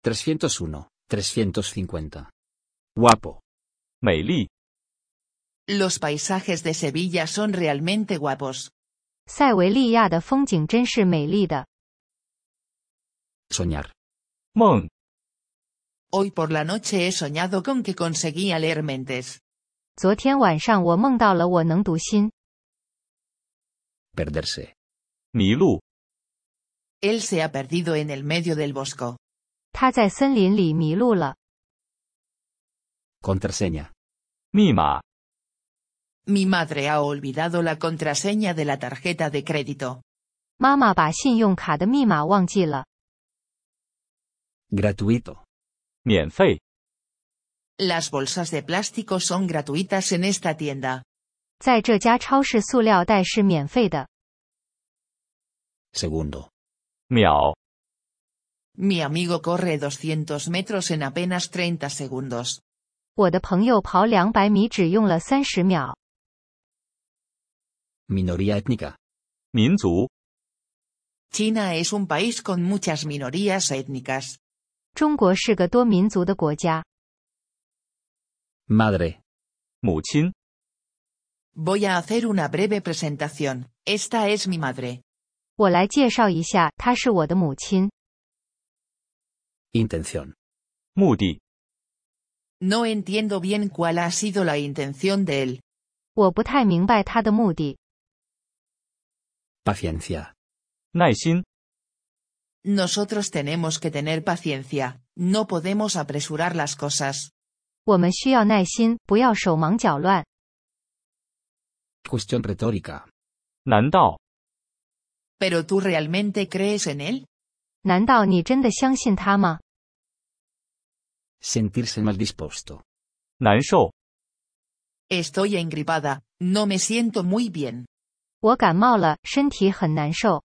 301, 350. Guapo. 美丽。 Los paisajes de Sevilla son realmente guapos. 塞维利亚的风景真是美丽的。 Soñar. 梦。 Hoy por la noche he soñado con que conseguía leer mentes. 昨天晚上我梦到了我能读心。 Perderse. 迷路。 Él se ha perdido en el medio del bosco. 他在森林里迷路了。 Contraseña. 密码。 Mi madre ha olvidado la contraseña de la tarjeta de crédito. 妈妈把信用卡的密码忘记了。 Gratuito. 免费。 Las bolsas de plástico son gratuitas en esta tienda. 在这家超市塑料袋是免费的。 Segundo. 秒。 Mi amigo corre 200 metros en apenas 30 segundos. 我的朋友跑200米只用了30秒。 Minoría étnica. 民族。 China es un país con muchas minorías étnicas. 中国是个多民族的国家。 Madre. 母亲。 Voy a hacer una breve presentación. Esta es mi madre. 我来介绍一下，她是我的母亲。 Intención. 目的。 No entiendo bien cuál ha sido la intención de él. 我不太明白她的目的。 Paciencia. 耐心。 Nosotros tenemos que tener paciencia. No podemos apresurar las cosas. 我们需要耐心，不要手忙脚乱。 Cuestión retórica. 难道？ ¿Pero tú realmente crees en él? 难道你真的相信他吗？ Sentirse mal dispuesto. 难受。 Estoy engripada. No me siento muy bien. 我感冒了，身体很难受。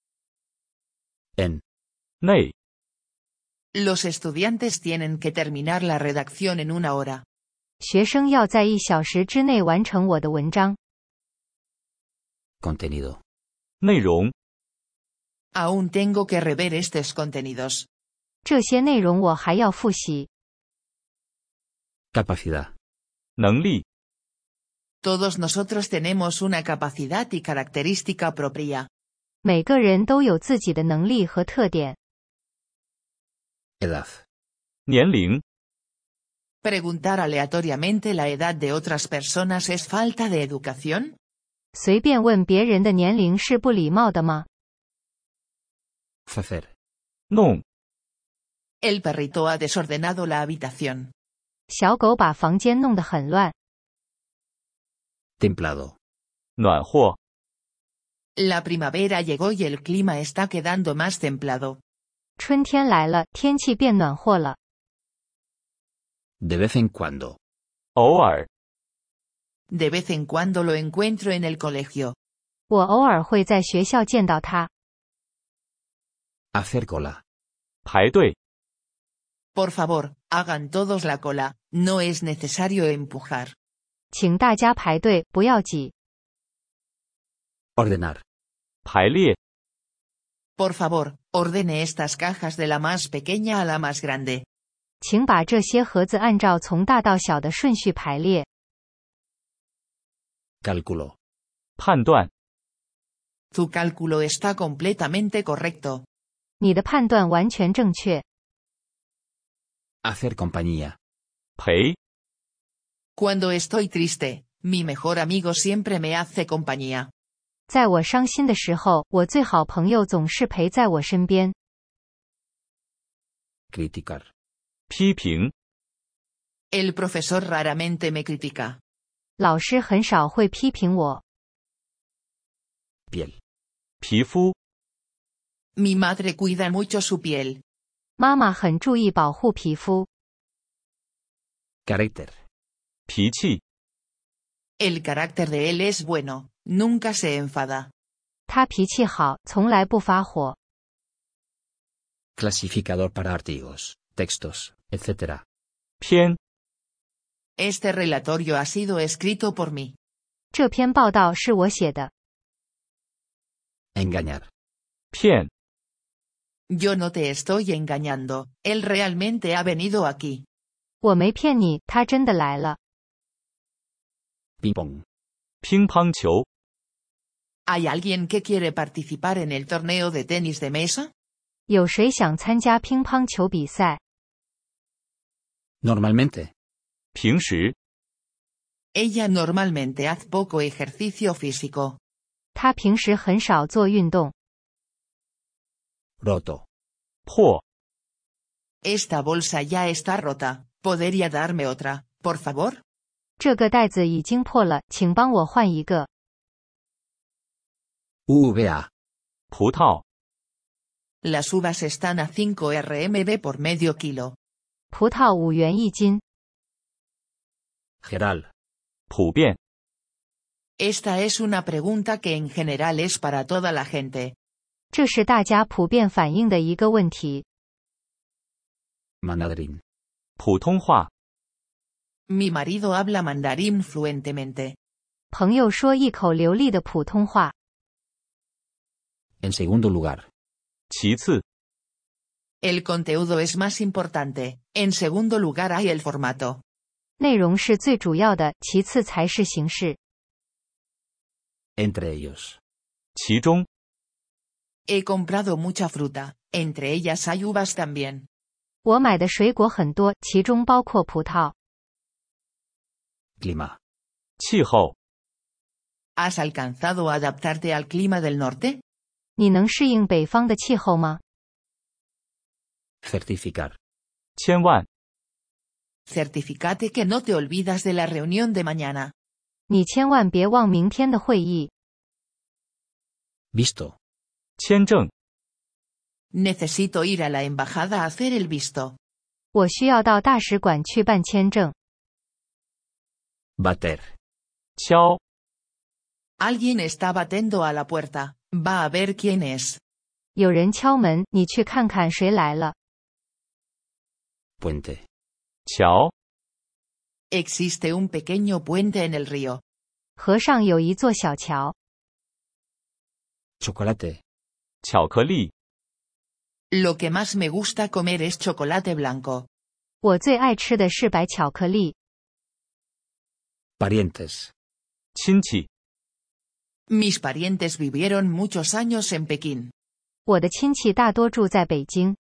En. 内。 Los estudiantes tienen que terminar la redacción en 1 hora. 学生要在1小时之内完成我的文章。 Contenido. 内容。 Aún tengo que rever estos contenidos. 这些内容我还要复习。 Capacidad. 能力。 Todos nosotros tenemos una capacidad y característica propia. 每个人都有自己的能力和特点。 Edad. 年龄。 Preguntar aleatoriamente la edad de otras personas es falta de educación. 随便问别人的年龄是不礼貌的吗？ Facer. 弄。 El perrito ha desordenado la habitación. 小狗把房间弄得很乱。 Templado. 暖和。 La primavera llegó y el clima está quedando más templado. 春天来了，天气变暖和了。 De vez en cuando. 偶尔。 De vez en cuando lo encuentro en el colegio. 我偶尔会在学校见到他。 Hacer cola. 排队。 Por favor, hagan todos la cola. No es necesario empujar. 请大家排队，不要挤。 Ordenar. 排列。 Por favor, ordene estas cajas de la más pequeña a la más grande. 请把这些盒子按照从大到小的顺序排列。 Cálculo. 判断。 Tu cálculo está completamente correcto. 你的判断完全正确。 Hacer compañía. 陪。 Cuando estoy triste, mi mejor amigo siempre me hace compañía. 在我伤心的时候，我最好朋友总是陪在我身边。 Criticar. 批评。 El profesor raramente me critica. 老师很少会批评我。 Piel. 皮肤。 Mi madre cuida mucho su piel. 妈妈很注意保护皮肤。 Carácter. 脾气。 El carácter de él es bueno. Nunca se enfada. 他脾气好，从来不发火。 Clasificador para artigos, textos, etc. 篇。 Este relatorio ha sido escrito por mí. 这篇报道是我写的。 Engañar. 骗。 Yo no te estoy engañando, él realmente ha venido aquí. 我没骗你，他真的来了。 Ping pong. 乒乓球。 ¿Hay alguien que quiere participar en el torneo de tenis de mesa? 有谁想参加乒乓球比赛？ Normalmente. 平时。 Ella normalmente hace poco ejercicio físico. 他平时很少做运动。 Roto. 破。 Esta bolsa ya está rota, ¿podría darme otra, por favor? 这个袋子已经破了，请帮我换一个。 UVA. 葡萄。 Las uvas están a 5 RMB por medio kilo. 葡萄5元1斤。 Geral. 普遍。 Esta es una pregunta que en general es para toda la gente. 这是大家普遍反映的一个问题。 Mandarín. 普通话。 Mi marido habla mandarín fluentemente. 朋友说一口流利的普通话。 En segundo lugar. 其次。 El contenido es más importante, en segundo lugar hay el formato. 内容是最主要的，其次才是形式。 Entre ellos. 其中。 He comprado mucha fruta, entre ellas hay uvas también. 我买的水果很多，其中包括葡萄。 Clima. 气候。 ¿Has alcanzado a adaptarte al clima del norte? 你能适应北方的气候吗？ Certificar. 千万。 Certificate que no te olvidas de la reunión de mañana. 你千万别忘明天的会议。 Visto. 签证。 Necesito ir a la embajada a hacer el visto. 我需要到大使馆去办签证。 Bater. 敲。 Alguien está batiendo a la puerta, va a ver quién es. 有人敲门，你去看看谁来了。 Puente. 桥。 Existe un pequeño puente en el río. 河上有一座小桥。 Chocolate. 巧克力。 Lo que más me gusta comer es chocolate blanco. 我最爱吃的是白巧克力。 Parientes. 亲戚。 Mis parientes vivieron muchos años en Pekín. 我的亲戚大多住在北京。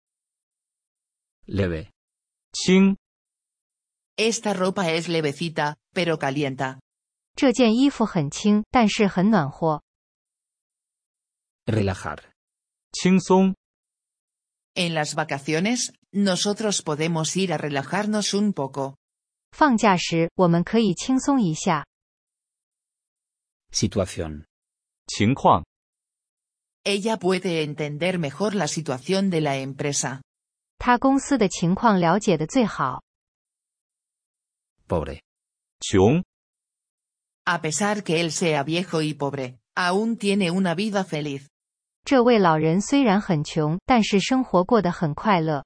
Leve. 轻。 Esta ropa es levecita, pero calienta. 这件衣服很轻，但是很暖和。 Relajar. 轻松。 En las vacaciones, nosotros podemos ir a relajarnos un poco. 放假时，我们可以轻松一下。 Situación. 情况。 Ella puede entender mejor la situación de la empresa. 他公司的情况了解得最好。 Pobre. 穷。 A pesar que él sea viejo y pobre, aún tiene una vida feliz. 这位老人虽然很穷，但是生活过得很快乐。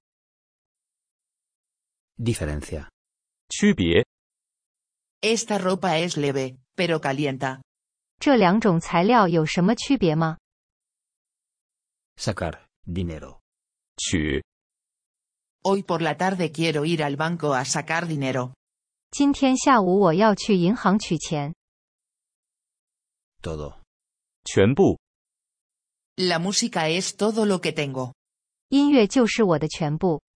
Diferencia. 区别。 Esta ropa es leve, pero calienta. 这两种材料有什么区别吗？ Sacar. Dinero. 取。 Hoy por la tarde quiero ir al banco a sacar dinero. 今天下午我要去银行取钱。 Todo. 全部。 La música es todo lo que tengo. 音乐就是我的全部。